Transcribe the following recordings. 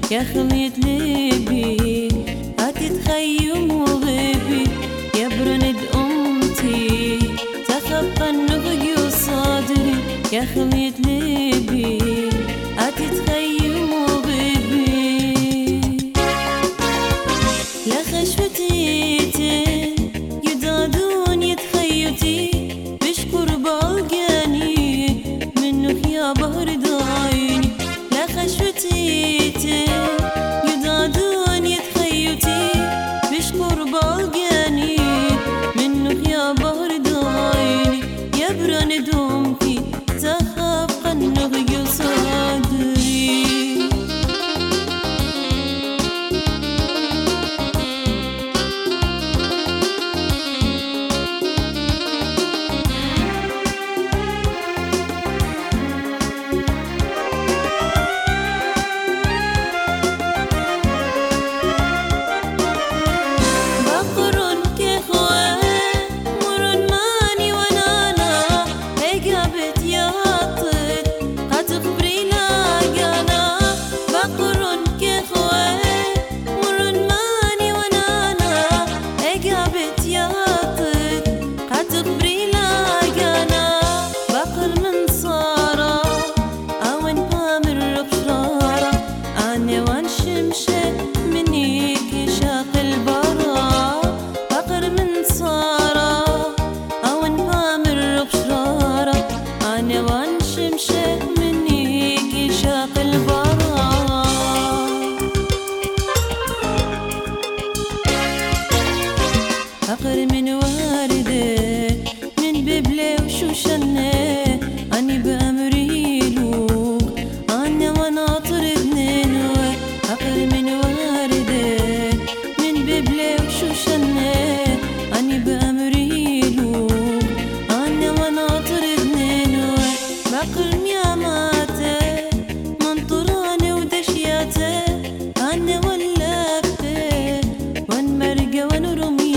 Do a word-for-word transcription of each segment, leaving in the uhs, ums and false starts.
يا خليت لبي هتتخيم وغبي يا برند أمتي تخبى النغي صدري يا خليت لبي هتتخيم وغبي لا خشفتي يدادون يتخيتي بشكر بالجاني منك يا بهر دعيني لا خشفتي يدادون يتخيتي بشكر بالجاني منك يا بهر دعيني يا برند أمتي تخاف النغي صدري فقر من واردة من ببلة وشوشنة أني بأمري لوق أنا وناطر ابنين فقر من واردة من ببلة وشوشنة أني بأمري لوق أنا وناطر ابنين بقر مياماته منطرانة ودشياته أنا ولفته ونمرقة ونرمي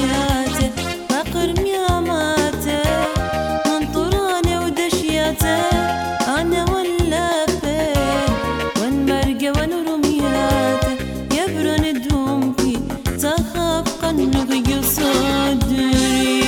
أنا ولافة ونمرقة ونرمياته يا برند أمتي تخاف النغي صدري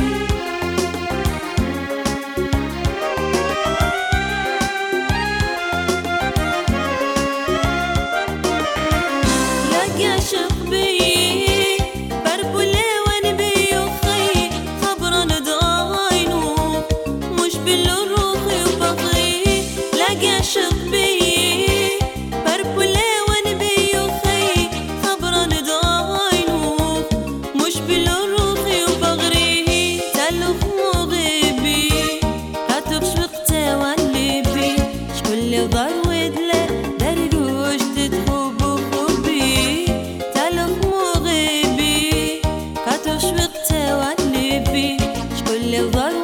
لقى شقبي بربلي ونبي وخي خبرا ندعينو مش بالروح لقى شقبي بربلي ونبي وخي خبرا ندعينو مش بالروح وبغري تلف مغيبي هتبش وقته واللبي شكل ضر ودله درجوش تدخب وخبي تلف مغيبي هتبش وقته واللبي شكل ضر